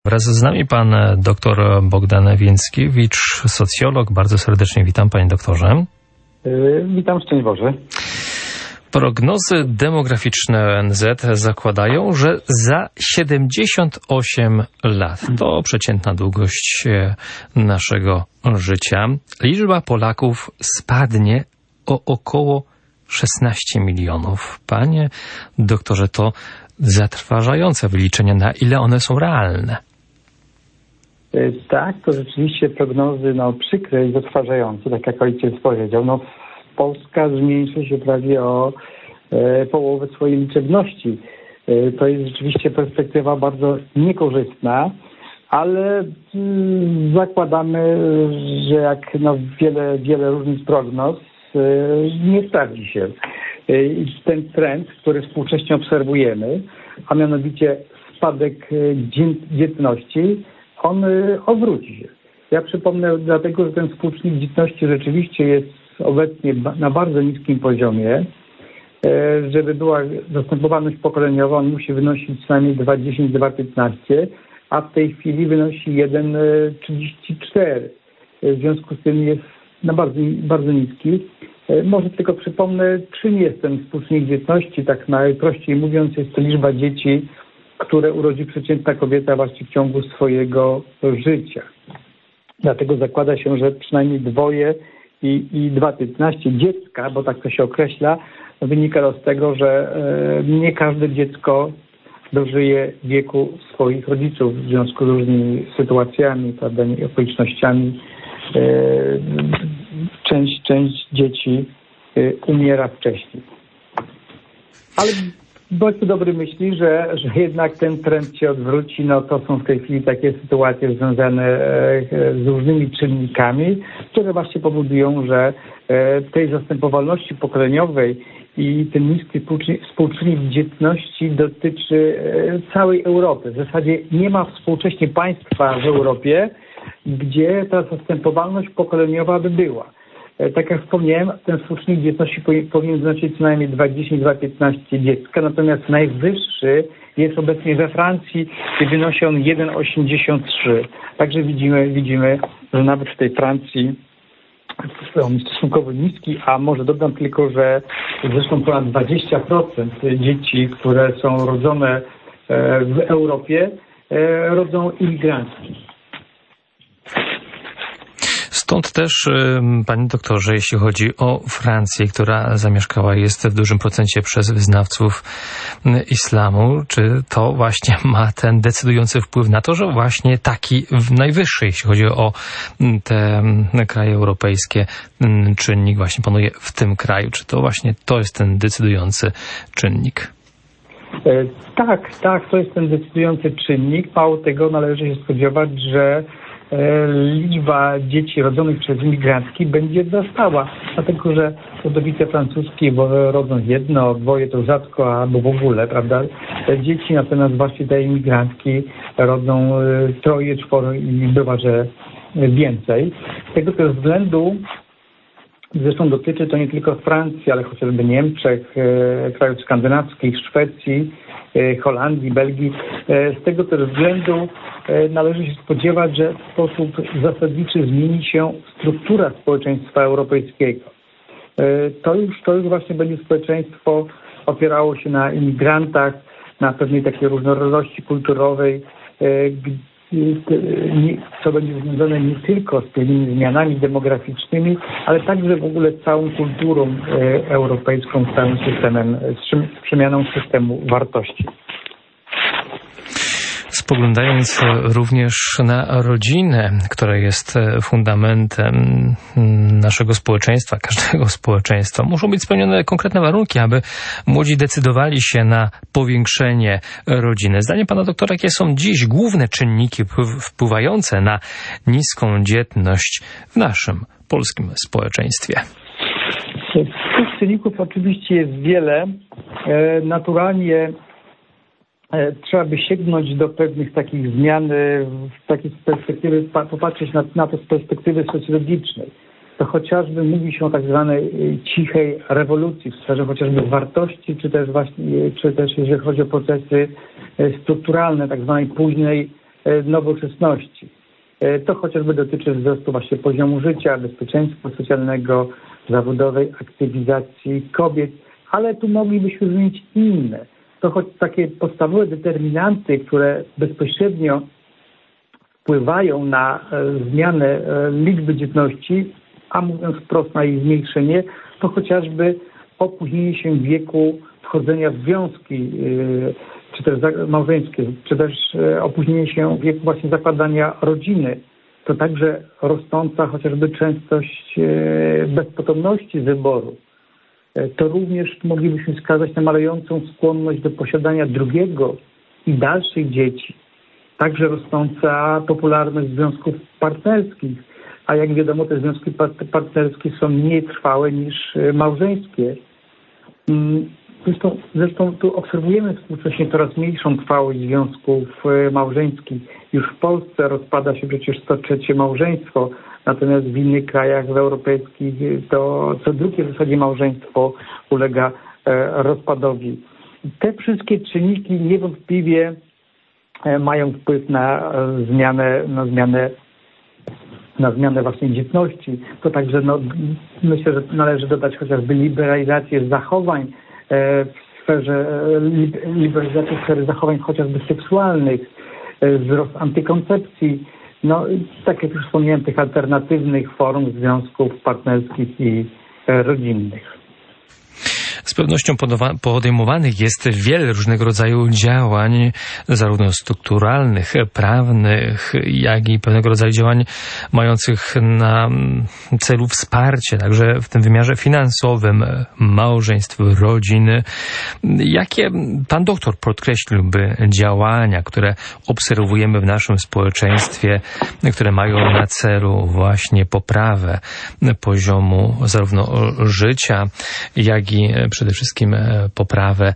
Wraz z nami pan dr Bogdan Więckiewicz, socjolog. Bardzo serdecznie witam, panie doktorze. Witam, szczęść Boże. Prognozy demograficzne ONZ zakładają, że za 78 lat, to przeciętna długość naszego życia, liczba Polaków spadnie o około 16 milionów. Panie doktorze, to zatrważające wyliczenia, na ile one są realne. Tak, to rzeczywiście prognozy przykre i zatrważające, tak jak ojciec powiedział. Polska zmniejszy się prawie o połowę swojej liczebności. To jest rzeczywiście perspektywa bardzo niekorzystna, ale zakładamy, że jak wiele różnych prognoz nie sprawdzi się. Ten trend, który współcześnie obserwujemy, a mianowicie spadek dzietności, on odwróci się. Ja przypomnę dlatego, że ten współczynnik dzietności rzeczywiście jest obecnie na bardzo niskim poziomie. Żeby była zastępowalność pokoleniowa, on musi wynosić co najmniej 2,10-2,15, a w tej chwili wynosi 1,34. W związku z tym jest bardzo niski. Może tylko przypomnę, czym jest ten współczynnik dzietności. Tak najprościej mówiąc, jest to liczba dzieci, które urodzi przeciętna kobieta właśnie w ciągu swojego życia. Dlatego zakłada się, że przynajmniej 2 i 2,15 dziecka, bo tak to się określa, wynika z tego, że nie każde dziecko dożyje wieku swoich rodziców w związku z różnymi sytuacjami, prawda, i okolicznościami. Część dzieci umiera wcześniej. Ale bądźmy dobrej myśli, że jednak ten trend się odwróci. To są w tej chwili takie sytuacje związane z różnymi czynnikami, które właśnie powodują, że tej zastępowalności pokoleniowej i ten niski współczynnik dzietności dotyczy całej Europy. W zasadzie nie ma współcześnie państwa w Europie, gdzie ta zastępowalność pokoleniowa by była. Tak jak wspomniałem, ten współczynnik dzietności powinien wynosić co najmniej 2,10-2,15 dziecka, natomiast najwyższy jest obecnie we Francji, gdzie wynosi on 1,83. Także widzimy, że nawet w tej Francji on jest stosunkowo niski, a może dodam tylko, że zresztą ponad 20% dzieci, które są rodzone w Europie, rodzą imigrantki. Stąd też, panie doktorze, jeśli chodzi o Francję, która zamieszkała jest w dużym procencie przez wyznawców islamu, czy to właśnie ma ten decydujący wpływ na to, że właśnie taki najwyższy, jeśli chodzi o te kraje europejskie, czynnik właśnie panuje w tym kraju? Czy to właśnie to jest ten decydujący czynnik? Tak, to jest ten decydujący czynnik. Mało tego, należy się spodziewać, że liczba dzieci rodzonych przez imigrantki będzie wzrastała, dlatego że rodowice francuskie rodzą 1, 2 to rzadko albo w ogóle, prawda? Dzieci natomiast właśnie te imigrantki rodzą 3, 4 i bywa, że więcej. Z tego też względu, zresztą dotyczy to nie tylko Francji, ale chociażby Niemczech, krajów skandynawskich, Szwecji, Holandii, Belgii. Z tego też względu należy się spodziewać, że w sposób zasadniczy zmieni się struktura społeczeństwa europejskiego. To już właśnie będzie społeczeństwo opierało się na imigrantach, na pewnej takiej różnorodności kulturowej, co będzie związane nie tylko z tymi zmianami demograficznymi, ale także w ogóle z całą kulturą europejską, z całym systemem, z przemianą systemu wartości. Spoglądając również na rodzinę, która jest fundamentem naszego społeczeństwa, każdego społeczeństwa, muszą być spełnione konkretne warunki, aby młodzi decydowali się na powiększenie rodziny. Zdaniem pana doktora, jakie są dziś główne czynniki wpływające na niską dzietność w naszym polskim społeczeństwie? Tych czynników oczywiście jest wiele. Naturalnie trzeba by sięgnąć do pewnych takich zmian w takiej perspektywy, popatrzeć na to z perspektywy socjologicznej. To chociażby mówi się o tak zwanej cichej rewolucji w sferze chociażby wartości, czy też jeżeli chodzi o procesy strukturalne, tak zwanej późnej nowoczesności. To chociażby dotyczy wzrostu właśnie poziomu życia, bezpieczeństwa socjalnego, zawodowej aktywizacji kobiet, ale tu moglibyśmy wymienić inne. To choć takie podstawowe determinanty, które bezpośrednio wpływają na zmianę liczby dzietności, a mówiąc wprost na jej zmniejszenie, to chociażby opóźnienie się wieku wchodzenia w związki, czy też małżeńskie, czy też opóźnienie się wieku właśnie zakładania rodziny. To także rosnąca chociażby częstość bezpotomności wyboru. To również moglibyśmy wskazać na malejącą skłonność do posiadania drugiego i dalszych dzieci. Także rosnąca popularność związków partnerskich, a jak wiadomo te związki partnerskie są mniej trwałe niż małżeńskie. Zresztą tu obserwujemy współcześnie coraz mniejszą trwałość związków małżeńskich. Już w Polsce rozpada się przecież co trzecie małżeństwo, natomiast w innych krajach europejskich to co drugie w zasadzie małżeństwo ulega rozpadowi. Te wszystkie czynniki niewątpliwie mają wpływ na zmianę właśnie dzietności. To także myślę, że należy dodać chociażby liberalizację zachowań w sferze zachowań chociażby seksualnych, wzrost antykoncepcji, tak jak już wspomniałem, tych alternatywnych form związków partnerskich i rodzinnych. Z pewnością podejmowanych jest wiele różnego rodzaju działań, zarówno strukturalnych, prawnych, jak i pewnego rodzaju działań mających na celu wsparcie, także w tym wymiarze finansowym, małżeństw, rodziny. Jakie pan doktor podkreśliłby działania, które obserwujemy w naszym społeczeństwie, które mają na celu właśnie poprawę poziomu zarówno życia, jak i przede wszystkim poprawę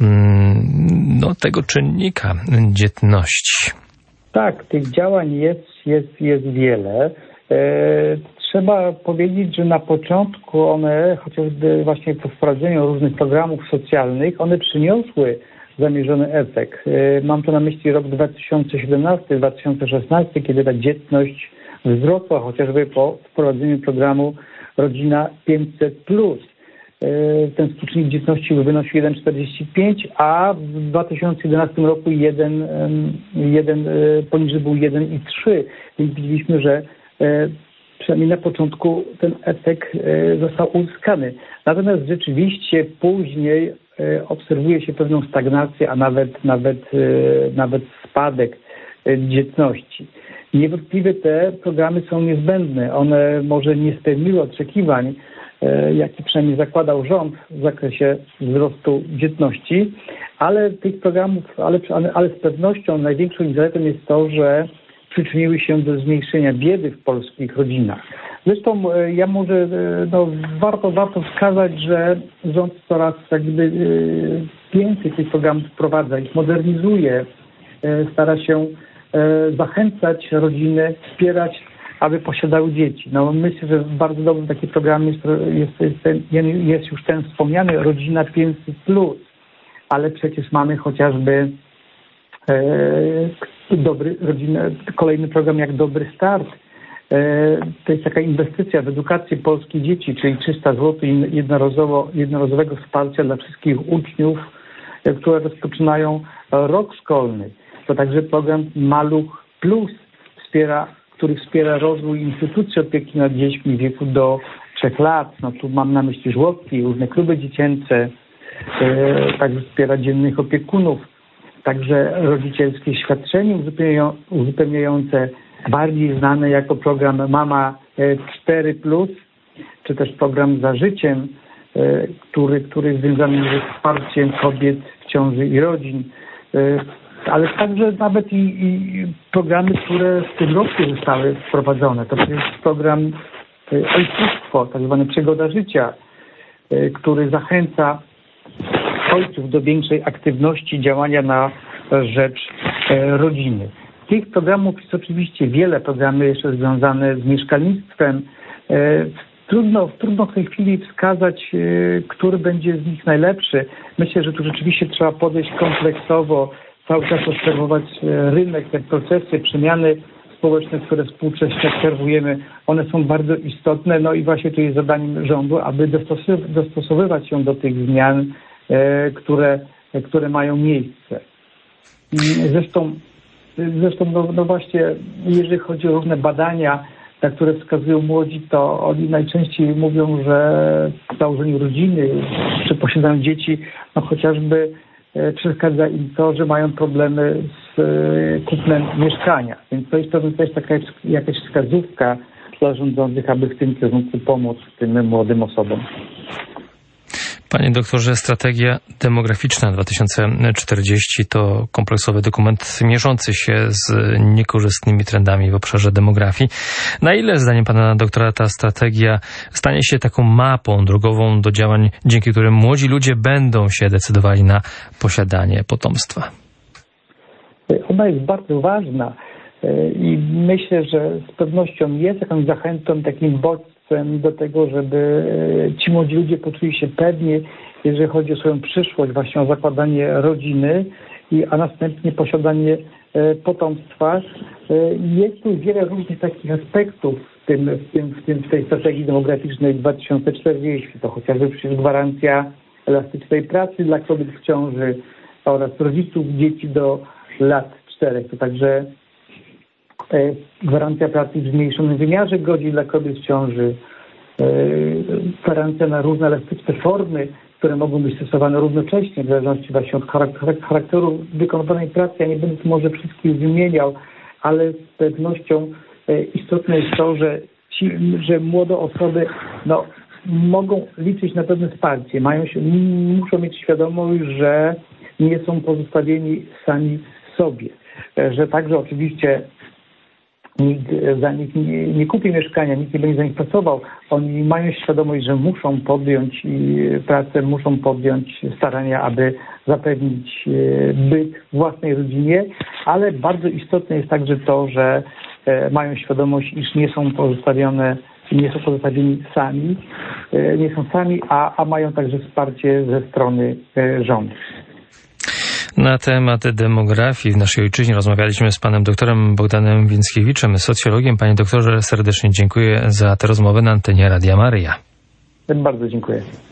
tego czynnika dzietności? Tak, tych działań jest wiele. Trzeba powiedzieć, że na początku one, chociażby właśnie po wprowadzeniu różnych programów socjalnych, one przyniosły zamierzony efekt. Mam tu na myśli rok 2017-2016, kiedy ta dzietność wzrosła chociażby po wprowadzeniu programu Rodzina 500+. Ten współczynnik dzietności wynosił 1,45, a w 2011 roku poniżej był 1,3. Więc widzieliśmy, że przynajmniej na początku ten efekt został uzyskany. Natomiast rzeczywiście później obserwuje się pewną stagnację, a nawet spadek dzietności. Niewątpliwie te programy są niezbędne. One może nie spełniły oczekiwań, jaki przynajmniej zakładał rząd w zakresie wzrostu dzietności, ale tych programów, ale z pewnością największą ich zaletą jest to, że przyczyniły się do zmniejszenia biedy w polskich rodzinach. Zresztą ja może warto wskazać, że rząd coraz więcej tych programów wprowadza, ich modernizuje, stara się zachęcać rodziny, wspierać, aby posiadały dzieci. Myślę, że bardzo dobrym takim programem jest już ten wspomniany Rodzina 500+, ale przecież mamy chociażby kolejny program jak Dobry Start. To jest taka inwestycja w edukację polskich dzieci, czyli 300 zł jednorazowego wsparcia dla wszystkich uczniów, które rozpoczynają rok szkolny. To także program Maluch Plus, który wspiera rozwój instytucji opieki nad dziećmi w wieku do 3 lat. Tu mam na myśli żłobki, różne kluby dziecięce, także wspiera dziennych opiekunów, także rodzicielskie świadczenie uzupełniające, bardziej znane jako program Mama 4+, czy też program Za Życiem, który związany jest ze wsparciem kobiet w ciąży i rodzin. Ale także nawet i programy, które w tym roku zostały wprowadzone. To jest program Ojcostwo, tak zwany Przygoda Życia, który zachęca ojców do większej aktywności działania na rzecz rodziny. Tych programów jest oczywiście wiele, programy jeszcze związane z mieszkalnictwem. Trudno w tej chwili wskazać, który będzie z nich najlepszy. Myślę, że tu rzeczywiście trzeba podejść kompleksowo, cały czas obserwować rynek, te procesy, przemiany społeczne, które współcześnie obserwujemy, one są bardzo istotne, no i właśnie tu jest zadaniem rządu, aby dostosowywać się do tych zmian, które mają miejsce. Zresztą no właśnie, jeżeli chodzi o różne badania, na które wskazują młodzi, to oni najczęściej mówią, że w założeniu rodziny, przy posiadaniu dzieci, no chociażby przeszkadza im to, że mają problemy z kupnem mieszkania. Więc to jest pewnie też taka jakaś wskazówka dla rządzących, aby w tym kierunku pomóc tym młodym osobom. Panie doktorze, strategia demograficzna 2040 to kompleksowy dokument mierzący się z niekorzystnymi trendami w obszarze demografii. Na ile, zdaniem pana doktora, ta strategia stanie się taką mapą drogową do działań, dzięki którym młodzi ludzie będą się decydowali na posiadanie potomstwa? Ona jest bardzo ważna i myślę, że z pewnością jest jakąś zachętą, takim bodźcem do tego, żeby ci młodzi ludzie poczuli się pewnie, jeżeli chodzi o swoją przyszłość, właśnie o zakładanie rodziny, a następnie posiadanie potomstwa. Jest tu wiele różnych takich aspektów w tej strategii demograficznej 2040. To chociażby przecież gwarancja elastycznej pracy dla kobiet w ciąży oraz rodziców dzieci do lat 4. To także gwarancja pracy w zmniejszonym wymiarze godzin dla kobiet w ciąży, gwarancja na różne elastyczne formy, które mogą być stosowane równocześnie, w zależności właśnie od charakteru wykonywanej pracy. Ja nie będę tu może wszystkich wymieniał, ale z pewnością istotne jest to, że młode osoby mogą liczyć na pewne wsparcie, muszą mieć świadomość, że nie są pozostawieni sami sobie, że także oczywiście nikt za nich nie kupi mieszkania, nikt nie będzie za nich pracował. Oni mają świadomość, że muszą podjąć pracę, muszą podjąć starania, aby zapewnić byt własnej rodzinie, ale bardzo istotne jest także to, że mają świadomość, iż nie są pozostawieni sami, a mają także wsparcie ze strony rządu. Na temat demografii w naszej ojczyźnie rozmawialiśmy z panem doktorem Bogdanem Więckiewiczem, socjologiem. Panie doktorze, serdecznie dziękuję za tę rozmowę na antenie Radia Maryja. Bardzo dziękuję.